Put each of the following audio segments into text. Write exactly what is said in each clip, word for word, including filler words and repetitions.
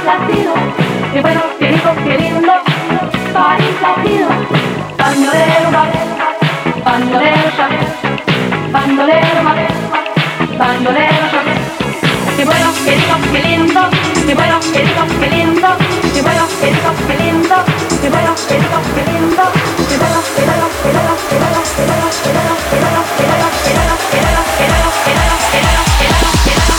latido, qué bueno, qué rico, qué lindo, París latido. Bandolero, bandolero, bandolero, bandolero, qué bueno, qué rico, qué lindo, qué bueno, qué rico, qué lindo, qué bueno, qué rico, qué lindo, qué bueno, qué rico, qué lindo, qué bueno, qué bueno, qué bueno, qué bueno, qué bueno, qué bueno, qué bueno, qué bueno, qué bueno, qué bueno, qué bueno, qué bueno, qué bueno, qué bueno, qué bueno.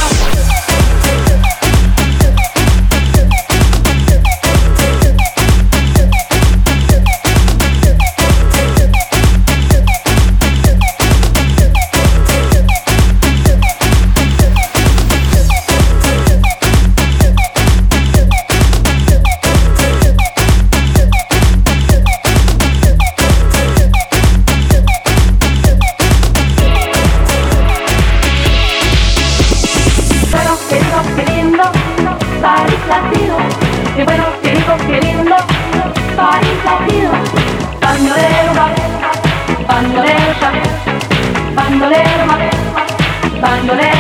Qué bueno, qué rico, qué lindo, París latido. Bandolero, bandolero, bandolero, bandolero.